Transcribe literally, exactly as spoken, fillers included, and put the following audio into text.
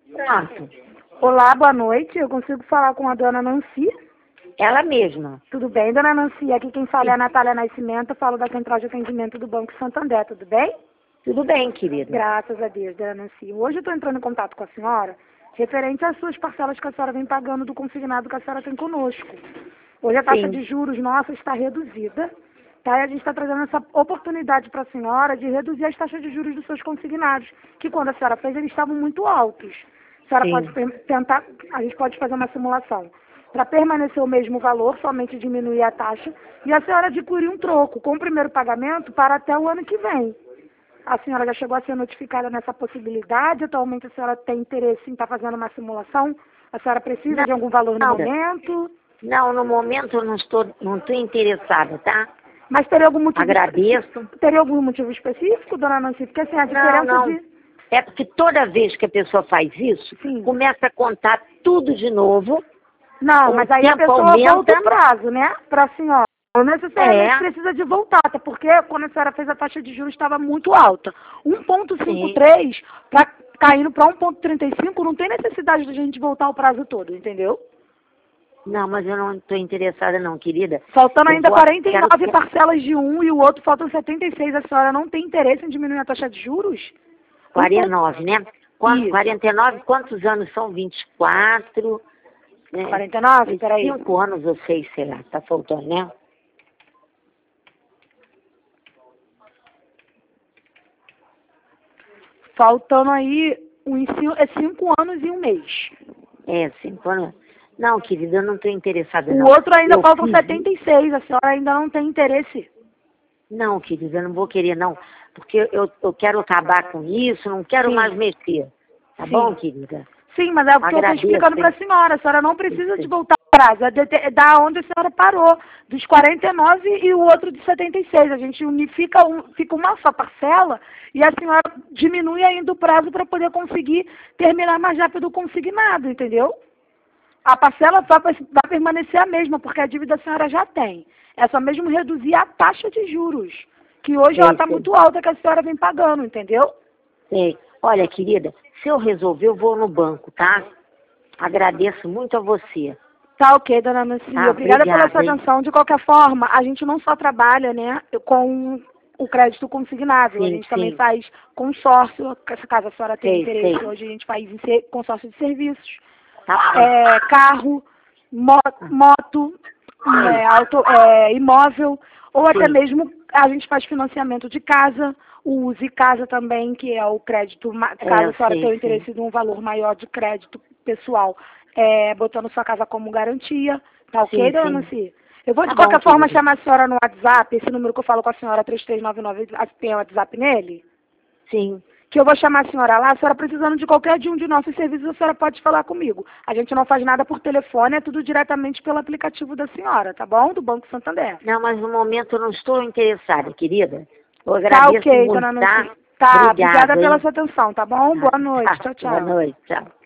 Pronto. Olá, boa noite. Eu consigo falar com a dona Nancy? Ela mesma. Tudo bem, dona Nancy? Aqui quem fala é a Natália Nascimento. Eu falo da Central de Atendimento do Banco Santander. Tudo bem? Tudo bem, querida. Graças a Deus, dona Nancy. Hoje eu estou entrando em contato com a senhora referente às suas parcelas que a senhora vem pagando do consignado que a senhora tem conosco. Hoje a taxa Sim. de juros nossa está reduzida, tá? E a gente está trazendo essa oportunidade para a senhora de reduzir as taxas de juros dos seus consignados, que quando a senhora fez eles estavam muito altos. A senhora Sim. pode per- tentar, a gente pode fazer uma simulação para permanecer o mesmo valor, somente diminuir a taxa, e a senhora adquirir um troco com o primeiro pagamento para até o ano que vem. A senhora já chegou a ser notificada nessa possibilidade? Atualmente a senhora tem interesse em estar fazendo uma simulação? A senhora precisa Não, de algum valor no não. momento? Não, no momento eu não estou, não estou interessada, tá? Mas teria algum motivo Agradeço. específico? Teria algum motivo específico, dona Nancy? Porque assim, a Não, diferença não. de... É porque toda vez que a pessoa faz isso, Sim. começa a contar tudo de novo. Não, O mas aí a tempo pessoa aumenta. volta o prazo, né? Para a senhora. Não necessariamente É. precisa de voltar, até porque quando a senhora fez a taxa de juros estava muito alta. um vírgula cinquenta e três para caindo para um vírgula trinta e cinco, não tem necessidade de a gente voltar o prazo todo, entendeu? Não, mas eu não estou interessada não, querida. Faltando Eu ainda vou- quarenta e nove quero- parcelas de um e o outro faltam setenta e seis. A senhora não tem interesse em diminuir a taxa de juros? quarenta e nove, né? Quanto, Isso. quarenta e nove, quantos anos são? vinte e quatro. Né? quarenta e nove? Peraí. cinco anos ou seis, sei lá, tá faltando, né? Faltando aí uns cinco, é cinco anos e um mês. É, cinco anos. Não, querida, eu não estou interessada O não. outro ainda Eu faltam fiz- setenta e seis. A senhora ainda não tem interesse. Não, querida, eu não vou querer não. Porque eu, eu quero acabar com isso, não quero Sim. mais mexer. Tá Sim. bom, querida? Sim, mas é o que eu estou Agradeço, explicando para a hein? senhora. A senhora não precisa Sim. de voltar ao prazo. É de- é da onde a senhora parou, dos quarenta e nove e o outro de setenta e seis. A gente unifica, um, fica uma só parcela e a senhora diminui ainda o prazo para poder conseguir terminar mais rápido o consignado, entendeu? A parcela vai, vai permanecer a mesma, porque a dívida a senhora já tem. É só mesmo reduzir a taxa de juros, que hoje Sei, ela está sei. muito alta que a senhora vem pagando, entendeu? Sei. Olha, querida, se eu resolver, eu vou no banco, tá? Agradeço muito a você. Tá ok, dona Nancy. Tá, Obrigada pela obrigada, sua hein? atenção. De qualquer forma, a gente não só trabalha, né, com o crédito consignável, a Sim, gente também sim. faz consórcio, caso a senhora tenha Sei, interesse, sei. hoje a gente faz em ser- consórcio de serviços, Tá bom. é, carro, mo- moto, é, auto, é, imóvel, ou até Sim. mesmo a gente faz financiamento de casa, o Use Casa também, que é o crédito, ma- É, caso eu a senhora sei, tenha o sei. interesse de um valor maior de crédito pessoal, é, botando sua casa como garantia, tá ok, Sim, dona sim. Nancy? Eu vou Tá de bom, qualquer forma querida. chamar a senhora no WhatsApp, esse número que eu falo com a senhora, três três nove nove, tem o WhatsApp nele? Sim. Que eu vou chamar a senhora lá, a senhora precisando de qualquer de um de nossos serviços, a senhora pode falar comigo. A gente não faz nada por telefone, é tudo diretamente pelo aplicativo da senhora, tá bom? Do Banco Santander. Não, mas no momento eu não estou interessada, querida. Eu Tá agradeço ok, muito, dona tá? Nancy. Tá, Obrigada, obrigada pela hein? sua atenção, tá bom? Boa noite, Tá. tchau, Boa tchau. noite, tchau.